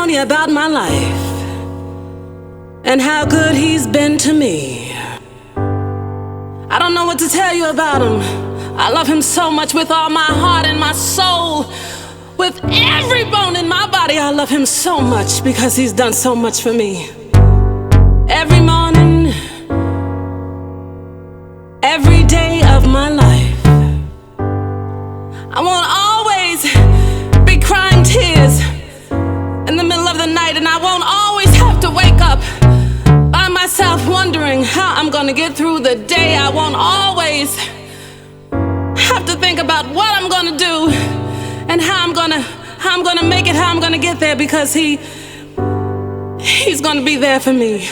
testimony about my life and how good he's been to me. I don't know what to tell you about him. I love him so much with all my heart and my soul. With every bone in my body, I love him so much because he's done so much for me. Every morning, every day of my life, I won't always be crying tears in the middle of the night, and I won't always have to wake up by myself wondering how I'm gonna get through the day. I won't always have to think about what I'm gonna do and how I'm gonna make it, how I'm gonna get there, because he's gonna be there for me.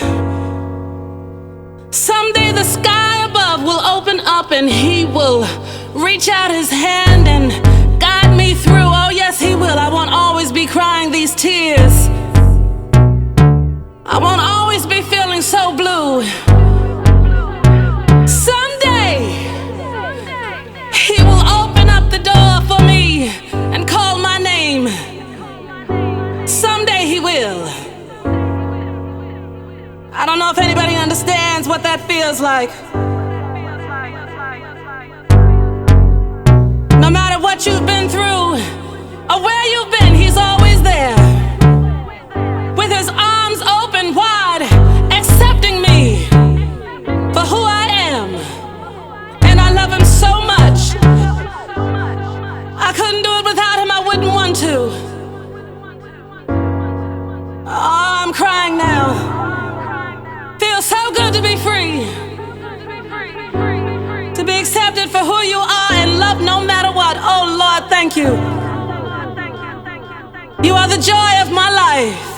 Someday the sky above will open up and he will reach out his hand and guide me through. Oh yes, he will. I won't always be crying these tears. I won't always be feeling so blue. Someday he will open up the door for me and call my name. Someday he will. I don't know if anybody understands what that feels like. No matter what you've been through or where you've been, he's always there, with his arms open wide, accepting me for who I am. And I love him so much. I couldn't do it without him. I wouldn't want to. Oh, I'm crying now. Feels so good to be free, to be accepted for who you are and loved no matter what. Oh Lord, thank you. You are the joy of my life.